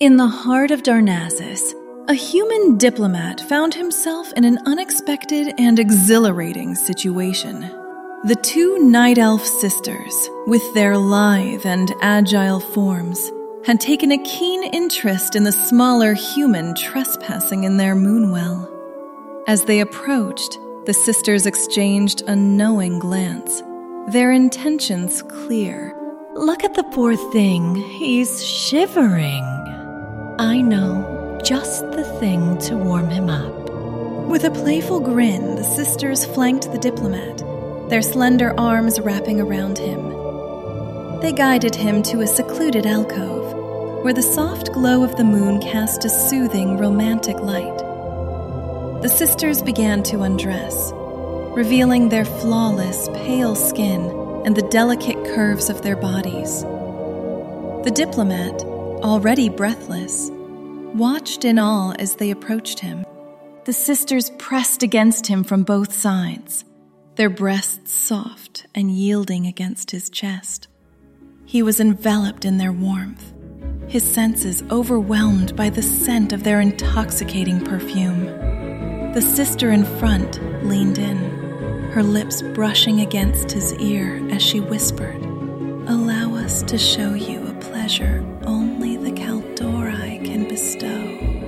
In the heart of Darnassus, a human diplomat found himself in an unexpected and exhilarating situation. The two Night Elf sisters, with their lithe and agile forms, had taken a keen interest in the smaller human trespassing in their moonwell. As they approached, the sisters exchanged a knowing glance, their intentions clear. "Look at the poor thing, he's shivering. I know just the thing to warm him up." With a playful grin, the sisters flanked the diplomat, their slender arms wrapping around him. They guided him to a secluded alcove, where the soft glow of the moon cast a soothing, romantic light. The sisters began to undress, revealing their flawless, pale skin and the delicate curves of their bodies. The diplomat, already breathless, watched in awe as they approached him. The sisters pressed against him from both sides, their breasts soft and yielding against his chest. He was enveloped in their warmth, his senses overwhelmed by the scent of their intoxicating perfume. The sister in front leaned in, her lips brushing against his ear as she whispered, "Allow us to show you a pleasure only the Kaldorei can bestow."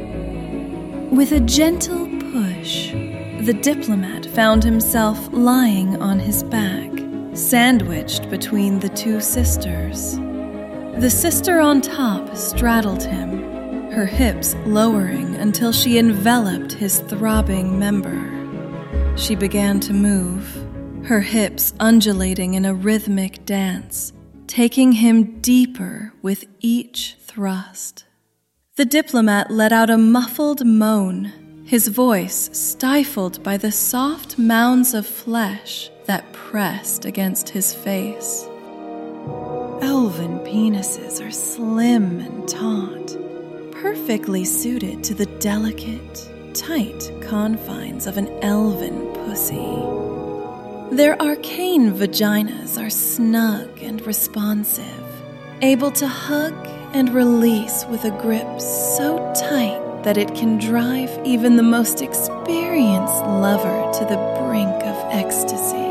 With a gentle push, the diplomat found himself lying on his back, sandwiched between the two sisters. The sister on top straddled him, her hips lowering until she enveloped his throbbing member. She began to move, her hips undulating in a rhythmic dance, taking him deeper with each thrust. The diplomat let out a muffled moan, his voice stifled by the soft mounds of flesh that pressed against his face. Elven penises are slim and taut, perfectly suited to the delicate, tight confines of an elven pussy. Their arcane vaginas are snug and responsive, able to hug and release with a grip so tight that it can drive even the most experienced lover to the brink of ecstasy.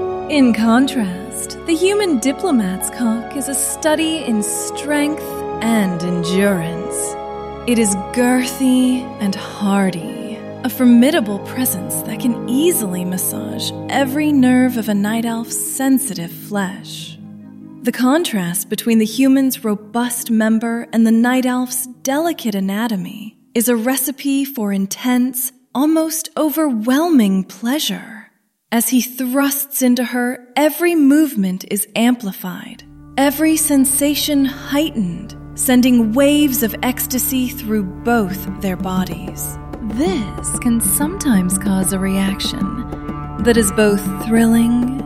In contrast, the human diplomat's cock is a study in strength and endurance. It is girthy and hardy, a formidable presence that can easily massage every nerve of a night elf's sensitive flesh. The contrast between the human's robust member and the night elf's delicate anatomy is a recipe for intense, almost overwhelming pleasure. As he thrusts into her, every movement is amplified, every sensation heightened, sending waves of ecstasy through both their bodies. This can sometimes cause a reaction that is both thrilling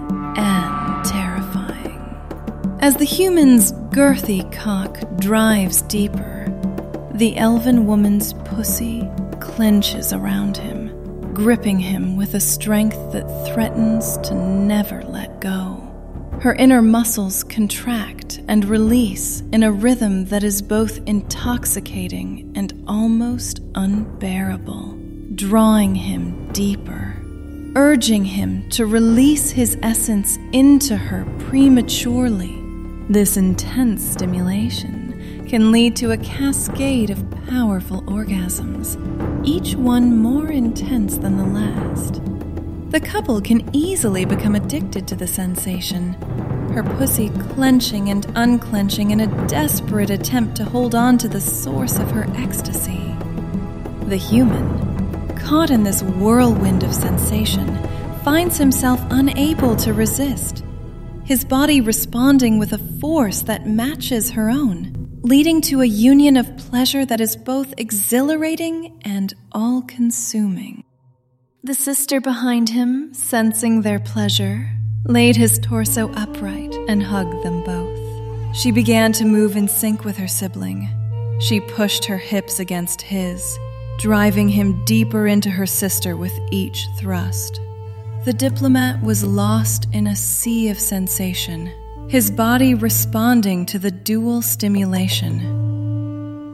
and terrifying. As the human's girthy cock drives deeper, the elven woman's pussy clenches around him, gripping him with a strength that threatens to never let go. Her inner muscles contract and release in a rhythm that is both intoxicating and almost unbearable, drawing him deeper, urging him to release his essence into her prematurely. This intense stimulation can lead to a cascade of powerful orgasms, each one more intense than the last. The couple can easily become addicted to the sensation, her pussy clenching and unclenching in a desperate attempt to hold on to the source of her ecstasy. The human, caught in this whirlwind of sensation, finds himself unable to resist, his body responding with a force that matches her own, leading to a union of pleasure that is both exhilarating and all-consuming. The sister behind him, sensing their pleasure, laid his torso upright and hugged them both. She began to move in sync with her sibling. She pushed her hips against his, driving him deeper into her sister with each thrust. The diplomat was lost in a sea of sensation, his body responding to the dual stimulation.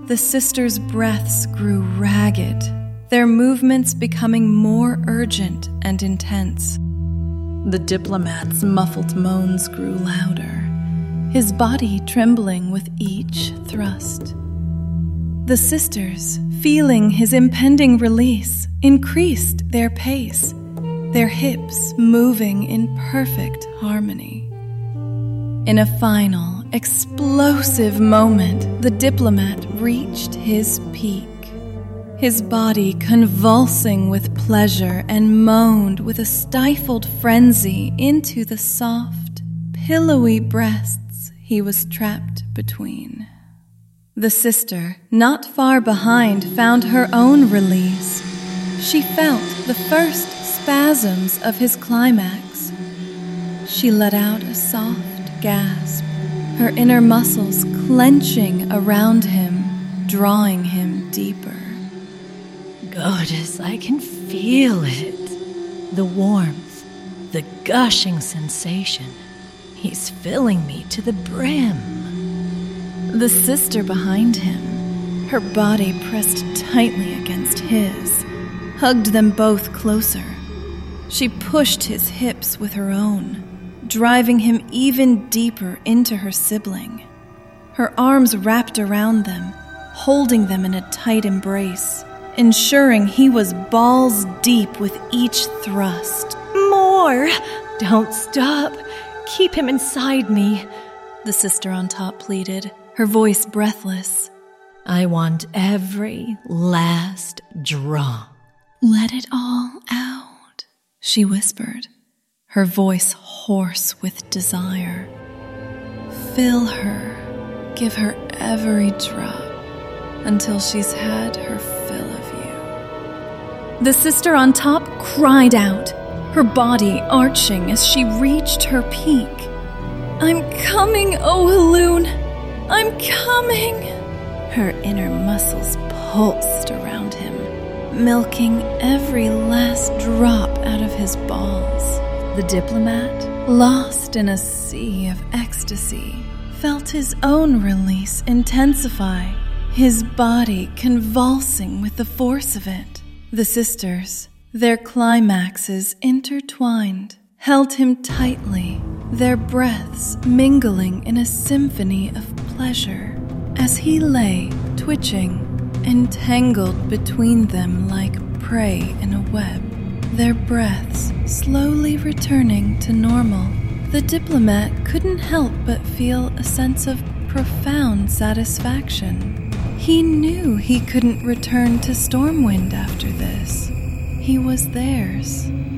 the sisters' breaths grew ragged, their movements becoming more urgent and intense. The diplomat's muffled moans grew louder, his body trembling with each thrust. The sisters, feeling his impending release, increased their pace, their hips moving in perfect harmony. In a final, explosive moment, the diplomat reached his peak, his body convulsing with pleasure and moaned with a stifled frenzy into the soft, pillowy breasts he was trapped between. The sister, not far behind, found her own release. She felt the first spasms of his climax. She let out a soft gasp, her inner muscles clenching around him, drawing him deeper. Goddess, I can feel it. The warmth, the gushing sensation. He's filling me to the brim. The sister behind him, her body pressed tightly against his, hugged them both closer. She pushed his hips with her own, driving him even deeper into her sibling. Her arms wrapped around them, holding them in a tight embrace, ensuring he was balls deep with each thrust. More! Don't stop. Keep him inside me, the sister on top pleaded, her voice breathless. I want every last drop. Let it all out, she whispered, her voice hoarse with desire. Fill her, give her every drop, until she's had her fill of you. The sister on top cried out, her body arching as she reached her peak. I'm coming, O Halun! I'm coming! Her inner muscles pulsed around him, milking every last drop out of his balls. The diplomat, lost in a sea of ecstasy, felt his own release intensify, his body convulsing with the force of it. The sisters, their climaxes intertwined, held him tightly, their breaths mingling in a symphony of pleasure, as he lay, twitching, entangled between them like prey in a web, their breaths slowly returning to normal. The diplomat couldn't help but feel a sense of profound satisfaction. He knew he couldn't return to Stormwind after this. He was theirs.